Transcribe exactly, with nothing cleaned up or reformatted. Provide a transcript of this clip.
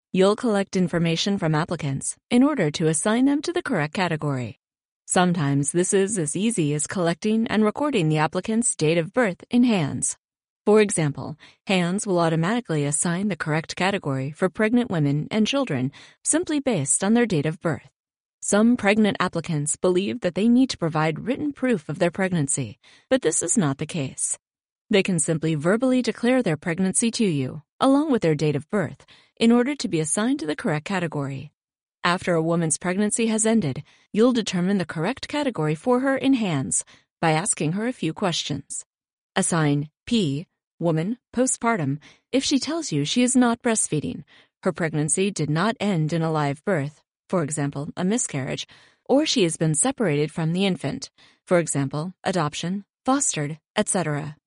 You'll collect information from applicants in order to assign them to the correct category. Sometimes this is as easy as collecting and recording the applicant's date of birth in HANS. For example, HANS will automatically assign the correct category for pregnant women and children simply based on their date of birth. Some pregnant applicants believe that they need to provide written proof of their pregnancy, but this is not the case. They can simply verbally declare their pregnancy to you, along with their date of birth, in order to be assigned to the correct category. After a woman's pregnancy has ended, you'll determine the correct category for her in HANS by asking her a few questions. Assign P, woman, postpartum, if she tells you she is not breastfeeding, her pregnancy did not end in a live birth, for example, a miscarriage, or she has been separated from the infant, for example, adoption, fostered, et cetera.